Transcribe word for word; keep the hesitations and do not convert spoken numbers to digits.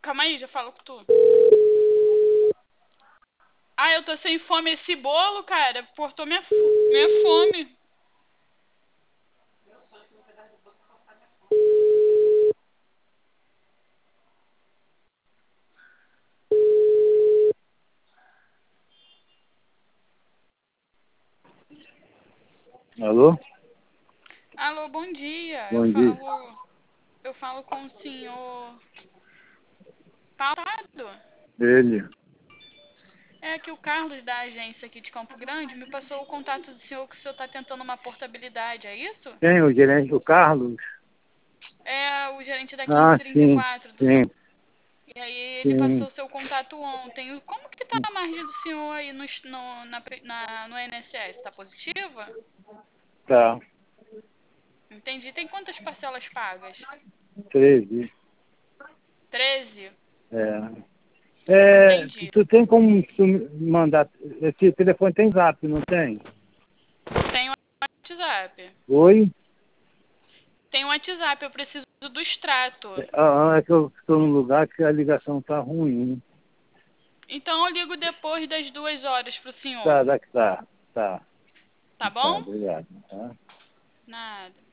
Calma aí, já falo com tu. Ah, eu tô sem fome. Esse bolo, cara, cortou minha, minha fome. Alô? Alô, bom dia. Eu Bom dia. falo, eu falo com o senhor Paulo. Ele. É que o Carlos da agência aqui de Campo Grande me passou o contato do senhor que o senhor tá tentando uma portabilidade, é isso? Quem? O gerente, o Carlos? É o gerente da Ah, quinze trinta e sim, quatro do seu. sim, E aí ele passou sim. o seu contato ontem. Como que tá a margem do senhor aí no, no, na, na- no I N S S? Tá positiva? Tá. Entendi. Tem quantas parcelas pagas? treze. Treze. É. É, tu, Entendi. tu tem como tu me mandar. Esse telefone tem zap, não tem? Tem o WhatsApp. Oi? Tem o WhatsApp, eu preciso do extrato. Ah, é que eu estou num lugar que a ligação tá ruim. Então eu ligo depois das duas horas pro Tá, senhor. tá, tá. Tá, Tá tá, bom? obrigado. Tá. Nada.